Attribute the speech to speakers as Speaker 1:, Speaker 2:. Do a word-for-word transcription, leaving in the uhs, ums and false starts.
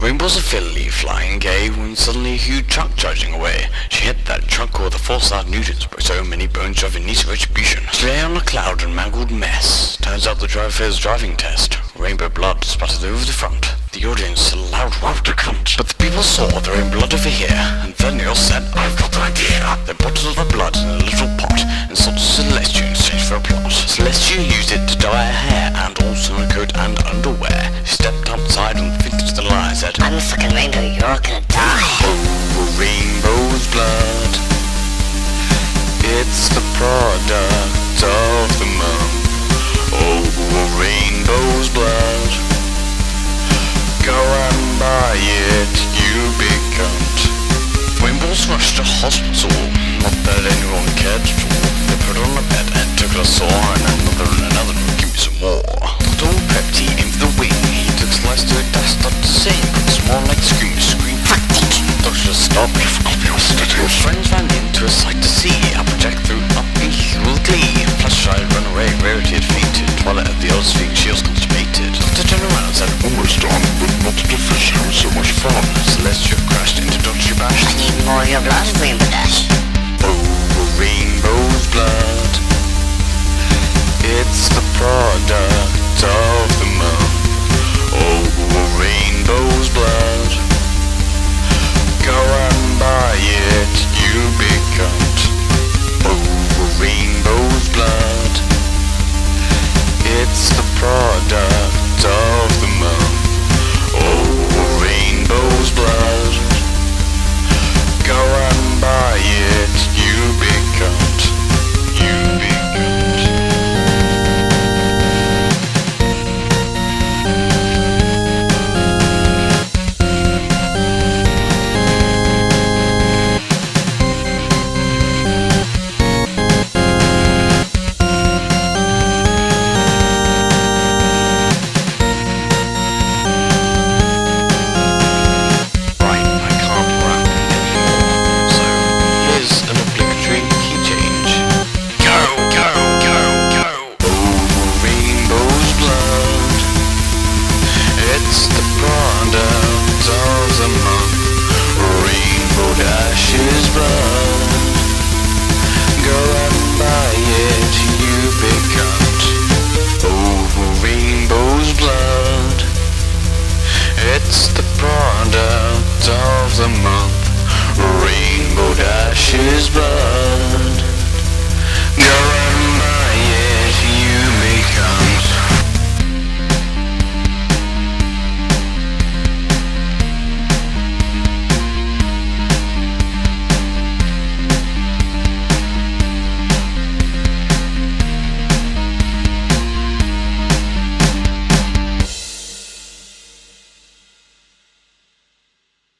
Speaker 1: Rainbows of Philly flying gay when suddenly a huge truck charging away. She hit that truck with a four thousand newtons, broke so many bones driving neat retribution. Lay on a cloud and mangled mess. Turns out the driver fails driving test. Rainbow blood splattered over the front. The audience a loud wow to cunt. But the people saw their own blood over here, and then they all said, I've got an idea. They bottled the blood in a little pot and sold it to Celestia in exchange for a plot. Celestia used it to dye her hair and also a coat and underwear. She stepped outside and finished the line, said,
Speaker 2: I'm a fucking rainbow, you're all gonna die.
Speaker 1: Oh, rainbow's blood. It's the product of the month. Oh, rainbow's blood. Go and buy it, you big cunt. Rainbows rushed to hospital, not that anyone cared at all. They put her on a bed and took her sore, and another and another, give me some more. Doctor prepped he aimed for the wing, he took slice to it, dashed up to sing. It's more like scream, scream, Doctor stopped, your friends ran into a sight to see. A projector up in here with glee. Flashlight ran away, Rarity had fainted. Twilight at the old speak, she was constipated. Doctor turned around and said, almost done, but not to the fish, it was so much fun. Celestia crashed into Doctor Bash.
Speaker 2: I need more of your blood, rainbow